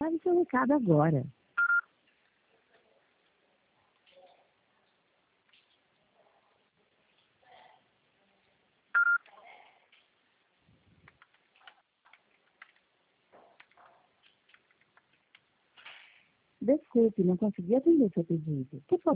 Grave seu recado agora. Desculpe, não consegui atender seu pedido. Por favor,